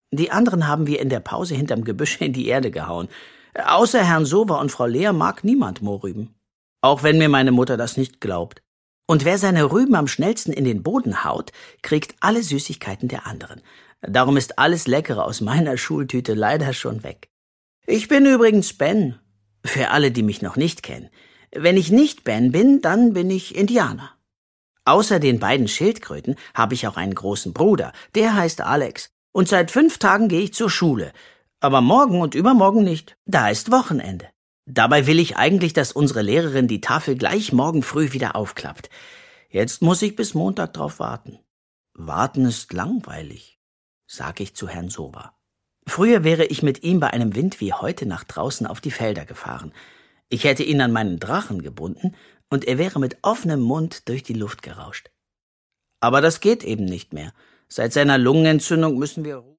Die anderen haben wir in der Pause hinterm Gebüsch in die Erde gehauen. Außer Herrn Sowa und Frau Lea mag niemand Mohrrüben. Auch wenn mir meine Mutter das nicht glaubt. Und wer seine Rüben am schnellsten in den Boden haut, kriegt alle Süßigkeiten der anderen. Darum ist alles Leckere aus meiner Schultüte leider schon weg. Ich bin übrigens Ben. Für alle, die mich noch nicht kennen. Wenn ich nicht Ben bin, dann bin ich Indianer. Außer den beiden Schildkröten habe ich auch einen großen Bruder. Der heißt Alex. Und seit 5 Tagen gehe ich zur Schule. Aber morgen und übermorgen nicht. Da ist Wochenende. Dabei will ich eigentlich, dass unsere Lehrerin die Tafel gleich morgen früh wieder aufklappt. Jetzt muss ich bis Montag drauf warten. Warten ist langweilig, sag ich zu Herrn Sowa. Früher wäre ich mit ihm bei einem Wind wie heute nach draußen auf die Felder gefahren. Ich hätte ihn an meinen Drachen gebunden und er wäre mit offenem Mund durch die Luft gerauscht. Aber das geht eben nicht mehr. Seit seiner Lungenentzündung müssen wir